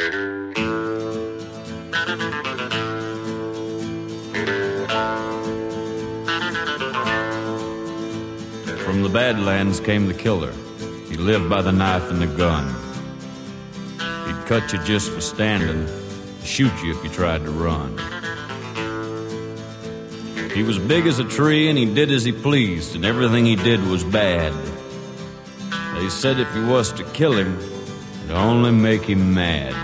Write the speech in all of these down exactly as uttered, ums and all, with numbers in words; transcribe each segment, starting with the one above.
From the Badlands came the killer. He lived by the knife and the gun. He'd cut you just for standing, shoot you if you tried to run. He was big as a tree and he did as he pleased, and everything he did was bad. They said if you was to kill him, it'd only make him mad.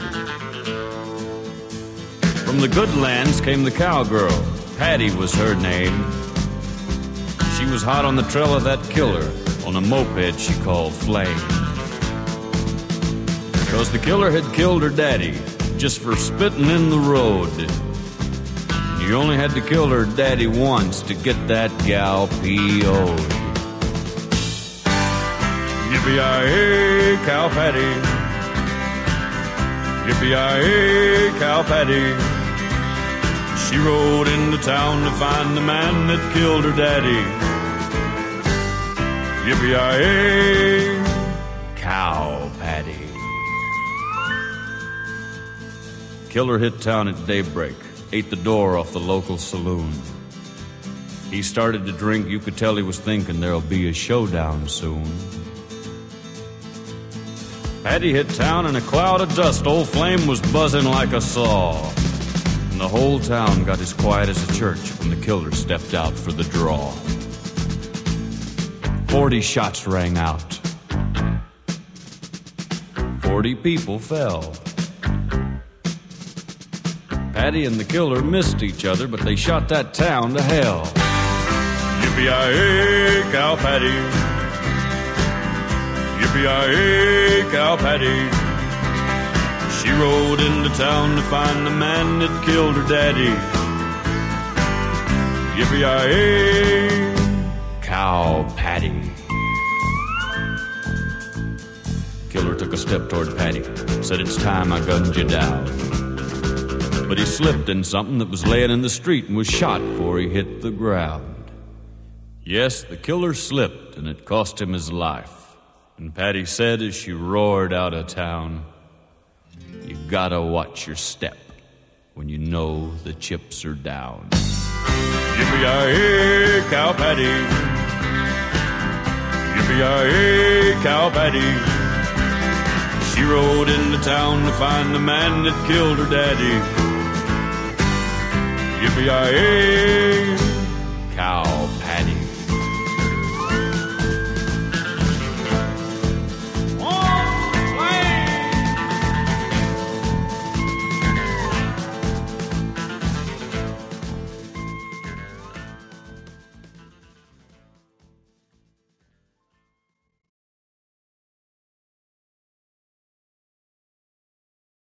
From the good lands came the cowgirl. Patty was her name. She was hot on the trail of that killer on a moped she called Flame. Cause the killer had killed her daddy just for spitting in the road. You only had to kill her daddy once to get that gal P O'd. Yippee-yi-yi, cow Patty. Yippee-yi-yi, cow Patty. She rode into town to find the man that killed her daddy. Yippee-yi-yi, cow Patty. Killer hit town at daybreak, ate the door off the local saloon. He started to drink, you could tell he was thinking there'll be a showdown soon. Patty hit town in a cloud of dust, old Flame was buzzing like a saw. And the whole town got as quiet as a church when the killer stepped out for the draw. Forty shots rang out. Forty people fell. Patty and the killer missed each other, but they shot that town to hell. Yippee-yi-yi, cow Patty. Yippee-yi-yi, cow Patty. She rode into town to find the man that killed her daddy. Yippee-yi-yi, cow Patty. Killer took a step toward Patty, said, "It's time I gunned you down." But he slipped in something that was laying in the street and was shot before he hit the ground. Yes, the killer slipped, and it cost him his life. And Patty said as she roared out of town, "You gotta watch your step when you know the chips are down." Yippee-yi-yi, cow Patty. Yippee-yi-yi, cow Patty. She rode into town to find the man that killed her daddy. Yippee-yi-yi, cow